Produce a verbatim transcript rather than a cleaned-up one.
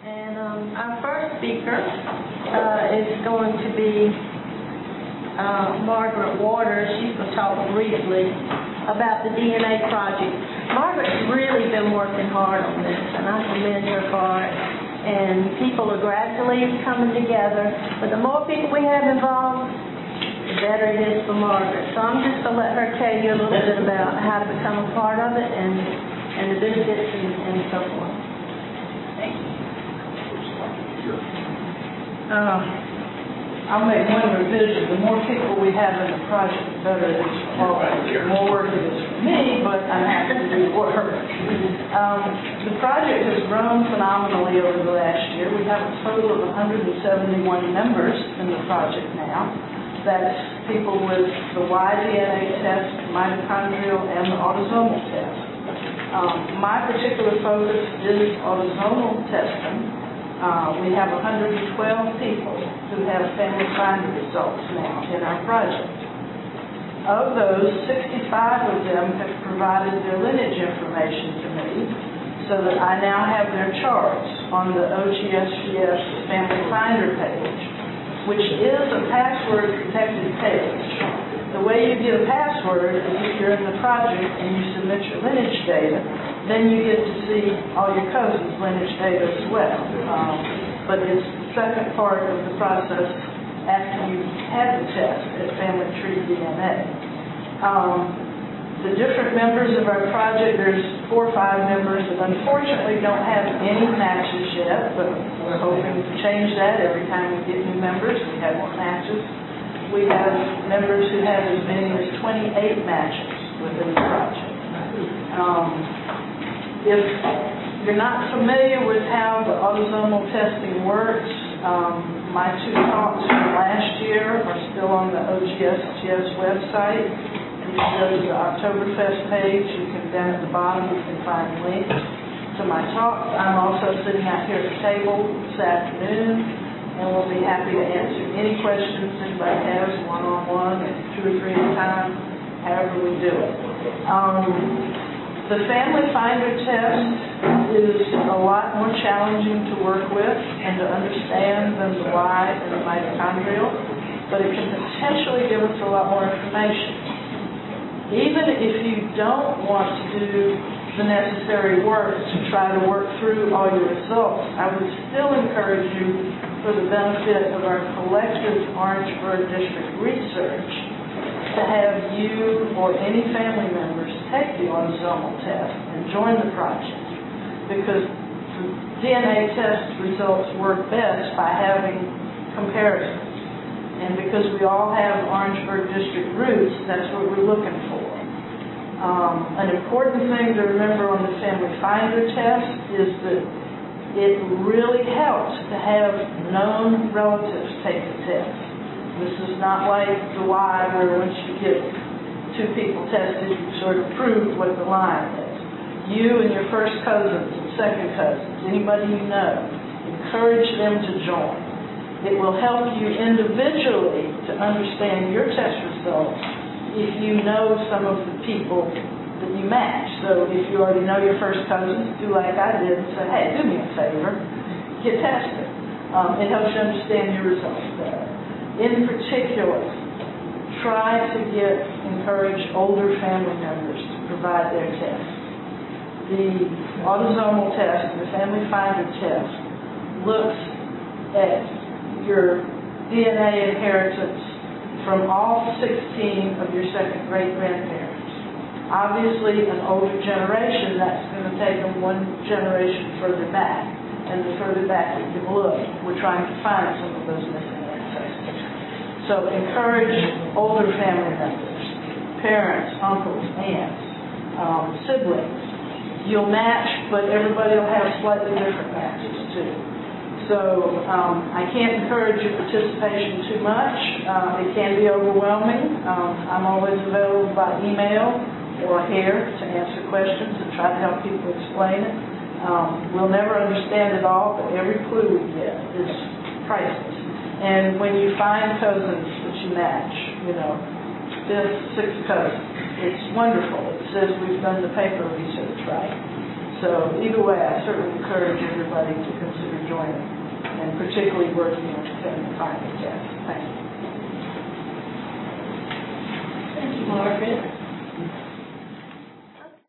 And um, our first speaker uh, is going to be uh, Margaret Waters. She's going to talk briefly about the D N A project. Margaret's really been working hard on this, and I commend her for it. And people are gradually coming together. But the more people we have involved, the better it is for Margaret. So I'm just going to let her tell you a little bit about how to become a part of it and, and the benefits and, and so forth. Thank you. Um, I'll make one revision. The more people we have in the project, the better it is for all of us. The more work it is for me, but I'm happy to do the work. Um, the project has grown phenomenally over the last year. We have a total of one hundred seventy-one members in the project now. That's people with the Y D N A test, mitochondrial, and the autosomal test. Um, my particular focus is autosomal testing. Uh, we have one hundred twelve people who have family finder results now in our project. Of those, sixty-five of them have provided their lineage information to me so that I now have their charts on the O G S G S Family Finder page, which is a password-protected page. The way you get a password is if you're in the project and you submit your lineage data, then you get to see all your cousins' lineage data as well. Um, but it's the second part of the process after you've had the test at Family Tree D N A. Um, the different members of our project, there's four or five members that unfortunately don't have any matches yet, but we're hoping to change that. Every time we get new members, we have more matches. We have members who have as many as twenty-eight matches within the project. Um, if you're not familiar with how the autosomal testing works, um, my two talks from last year are still on the O G S G S website. If you go to the Oktoberfest page, you can, down at the bottom, you can find links to my talks. I'm also sitting out here at the table this afternoon, and we'll be happy to answer any questions anybody has, one-on-one, and two or three at a time, however we do it. Um, the Family Finder test is a lot more challenging to work with and to understand than the Y and the mitochondrial, but it can potentially give us a lot more information. Even if you don't want to do the necessary work to try to work through all your results, I would still encourage you, for the benefit of our collective Orangeburg District research, to have you or any family members take the autosomal test and join the project, because the D N A test results work best by having comparisons. And because we all have Orangeburg District roots, that's what we're looking for. Um, an important thing to remember on the Family Finder test is that it really helps to have known relatives take the test. This is not like the Y, where once you get two people tested, you sort of prove what the line is. You and your first cousins and second cousins, anybody you know, encourage them to join. It will help you individually to understand your test results if you know some of the people that you match. So if you already know your first cousins, do like I did and say, hey, do me a favor, get tested. Um, it helps you understand your results better. In particular, try to get, encourage older family members to provide their tests. The autosomal test, the Family Finder test, looks at your D N A inheritance from all sixteen of your second great-grandparents. Obviously, an older generation, that's going to take them one generation further back. And the further back we can look, we're trying to find some of those missing ancestors. So encourage older family members, parents, uncles, aunts, um, siblings. You'll match, but everybody will have slightly different matches too. So um, I can't encourage your participation too much. Uh, it can be overwhelming. Um, I'm always available by email or here to answer questions and try to help people explain it. Um, we'll never understand it all, but every clue we get is priceless. And when you find cousins that you match, you know, fifth, sixth cousin, it's wonderful. It says we've done the paper research right. So either way, I certainly encourage everybody to consider joining, and particularly working on attending the final test. Thank you. Thank you, Margaret.